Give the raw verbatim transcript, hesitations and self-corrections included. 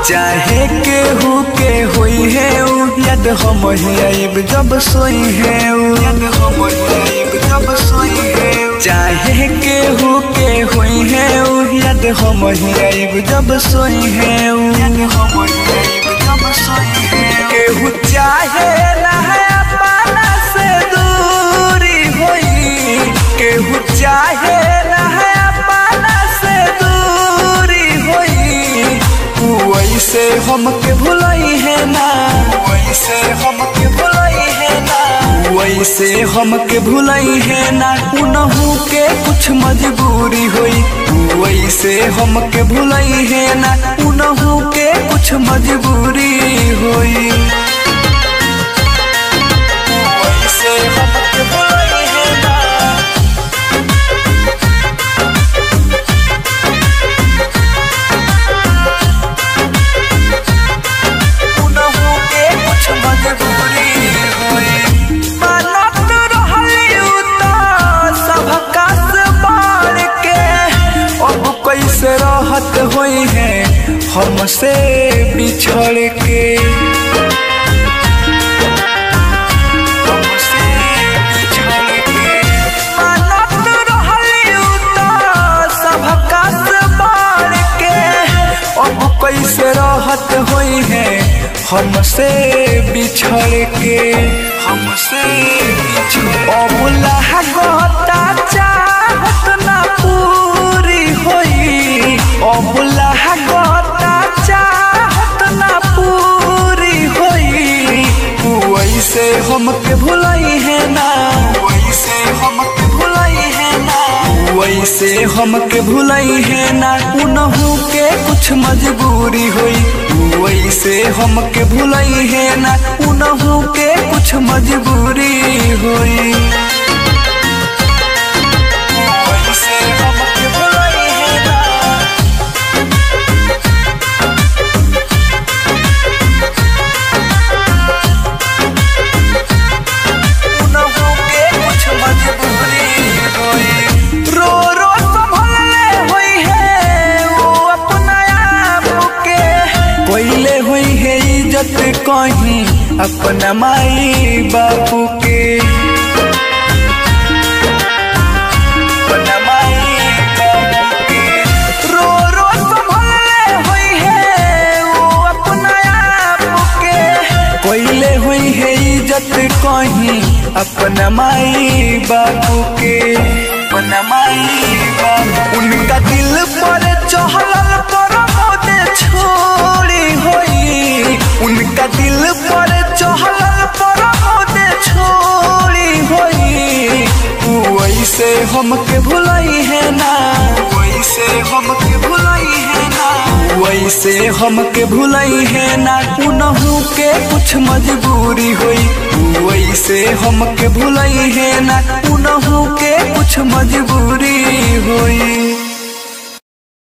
चाहे केहू के होई है उ याद हम आइब जब सोई है उ याद हम आइब जब सोई है चाहे केहू के होई है उ याद हम आइब जब सोई है उ याद हम आइब जब सोई है केहू चाहे ना है अपना से दूरी होई केहू चाहे ना है अपना से दूरी होई वैसे हमके भुलाई है ना वैसे हमके भुलाई है ना वैसे हमके भुलाई है ना उनहु के कुछ मजबूरी होई वैसे हमके भुलाई है ना उनहु के कुछ मजबूरी होई वैसे हमके भुलाई है ना राहत हुई है हमसे बिछड़ के हमसे बिछड़ के मानत रहलियू तो सबका से बार के अब कैसे राहत हुई है हमसे बिछड़ के हमसे बिछड़ अब लागता चाहत ना पूरी होई अब लागता चाहत ना पूरी होई वैसे हमके भुलाई है ना वैसे हमके भुलाई है ना वैसे हमके भुलाई है ना उनहु के कुछ मजबूरी होई वैसे हमके भुलाई है ना उनहु के कुछ मजबूरी होई वैसे हमके भुलाई है ना उनहु के कुछ मजबूरी होई रो रो संभलले होई है वो अपना आप के कोइले होई है इज्जत कहीं अपना माई बापू के अपना माई बापू के रो रो संभलले होई है वो अपना आप के कोइले होई है इज्जत कहीं अपना माई बापू के अपना माई बापू उनका दिल पर चहलल पर मोदे छोड़ी होई उनका दिल पर चहलल पर मोदे छोड़ी होई वैसे हमके भुलाई है ना वैसे हमके भुलाई है ना वैसे हमके भुलाई है ना उनहु के कुछ मजबूरी होई वैसे हमके भुलाई है ना उनहु के कुछ मजबूरी